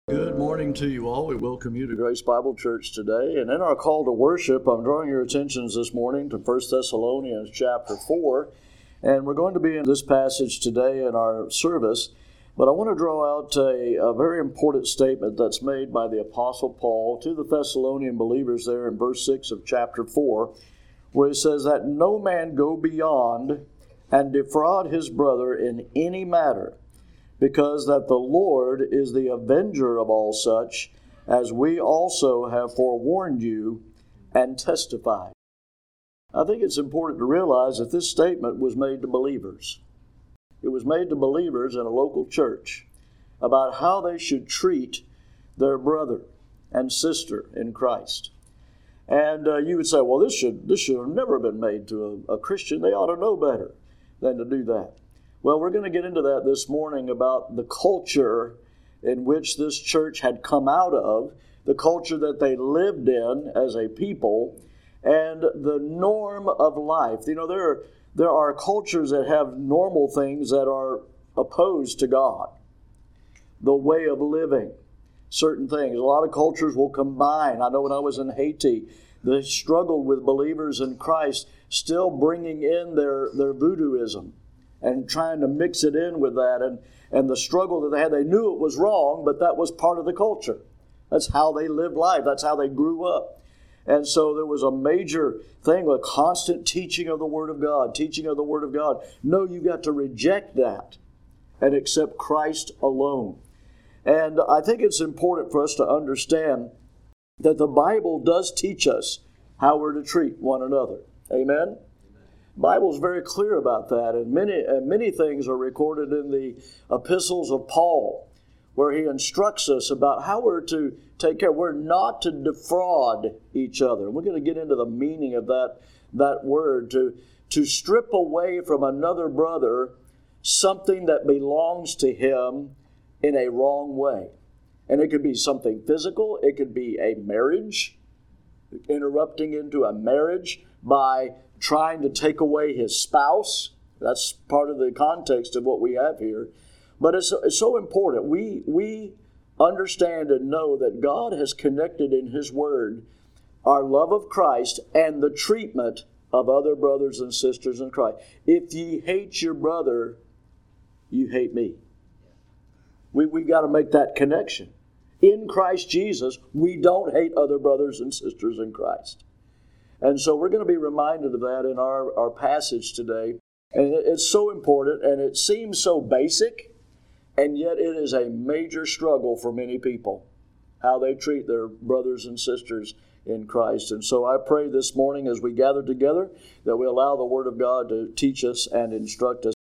Good morning to you all. We welcome you to Grace Bible Church today. And in our call to worship, I'm drawing your attentions this morning to 1 Thessalonians chapter 4. And we're going to be in this passage today in our service. But I want to draw out a very important statement that's made by the Apostle Paul to the Thessalonian believers there in verse 6 of chapter 4, where he says that no man go beyond and defraud his brother in any matter, because that the Lord is the avenger of all such, as we also have forewarned you and testified. I think it's important to realize that this statement was made to believers. It was made to believers in a local church about how they should treat their brother and sister in Christ. And you would say, well, this should have never been made to a Christian. They ought to know better than to do that. Well, we're going to get into that this morning about the culture in which this church had come out of, the culture that they lived in as a people, and the norm of life. You know, there are cultures that have normal things that are opposed to God. The way of living, certain things. A lot of cultures will combine. I know when I was in Haiti, they struggled with believers in Christ still bringing in their voodooism and trying to mix it in with that, and the struggle that they had. They knew it was wrong, but that was part of the culture. That's how they lived life. That's how they grew up. And so there was a major thing, a constant teaching of the Word of God, teaching of the Word of God. No, you've got to reject that and accept Christ alone. And I think it's important for us to understand that the Bible does teach us how we're to treat one another. Amen? The Bible is very clear about that, and many things are recorded in the epistles of Paul, where he instructs us about how we're to take care. We're not to defraud each other. We're going to get into the meaning of that word, to strip away from another brother something that belongs to him in a wrong way. And it could be something physical. It could be a marriage, interrupting into a marriage by trying to take away his spouse. That's part of the context of what we have here. But it's so important. We understand and know that God has connected in His Word our love of Christ and the treatment of other brothers and sisters in Christ. If ye hate your brother, you hate me. We've got to make that connection. In Christ Jesus, we don't hate other brothers and sisters in Christ. And so we're going to be reminded of that in our passage today. And it's so important, and it seems so basic, and yet it is a major struggle for many people, how they treat their brothers and sisters in Christ. And so I pray this morning as we gather together that we allow the Word of God to teach us and instruct us